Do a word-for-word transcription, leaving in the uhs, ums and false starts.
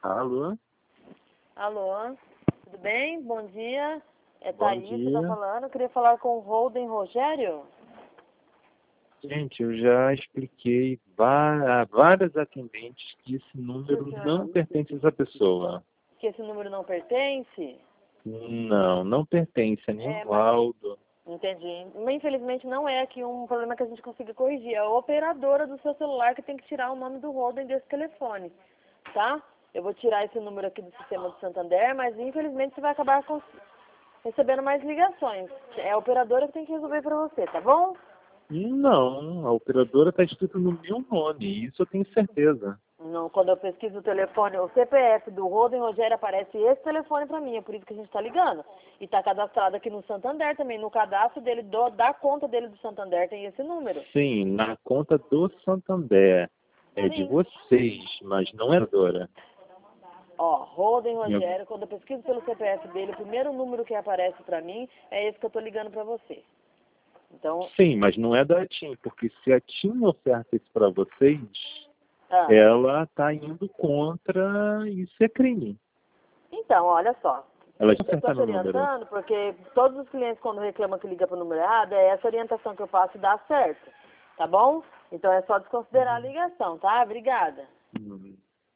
Alô? Alô, tudo bem? Bom dia. É Bom Thaís que dia. tá falando. Eu queria falar com o Holden Rogério. Gente, eu já expliquei va- a várias atendentes que esse número senhor não pertence a essa pessoa. Que esse número não pertence? Não, não pertence a É, mas... Nivaldo. Entendi. Mas, infelizmente não é aqui um problema que a gente consiga corrigir. É a operadora do seu celular que tem que tirar o nome do Holden desse telefone, tá? Eu vou tirar esse número aqui do sistema do Santander, mas infelizmente você vai acabar com... recebendo mais ligações. É a operadora que tem que resolver pra você, tá bom? Não, a operadora está escrito no meu nome, isso eu tenho certeza. Não, quando eu pesquiso o telefone, o C P F do Holden Rogério, aparece esse telefone pra mim, é por isso que a gente tá ligando. E tá cadastrado aqui no Santander também, no cadastro dele, do, da conta dele do Santander tem esse número. Sim, na conta do Santander. É de Sim. vocês, mas não é da operadora. Ó, Holden Minha- Rogério, quando eu pesquiso pelo C P F dele, o primeiro número que aparece pra mim é esse que eu tô ligando pra você. Então, Sim, mas não é da TIM, porque se a TIM oferta isso para vocês, ah, ela está indo contra, isso é crime. então, olha só. Ela já Eu estou acertar te no número. orientando porque todos os clientes, quando reclamam que liga para o número errado, é essa orientação que eu faço e dá certo. Tá bom? Então é só desconsiderar a ligação, tá? Obrigada. Hum,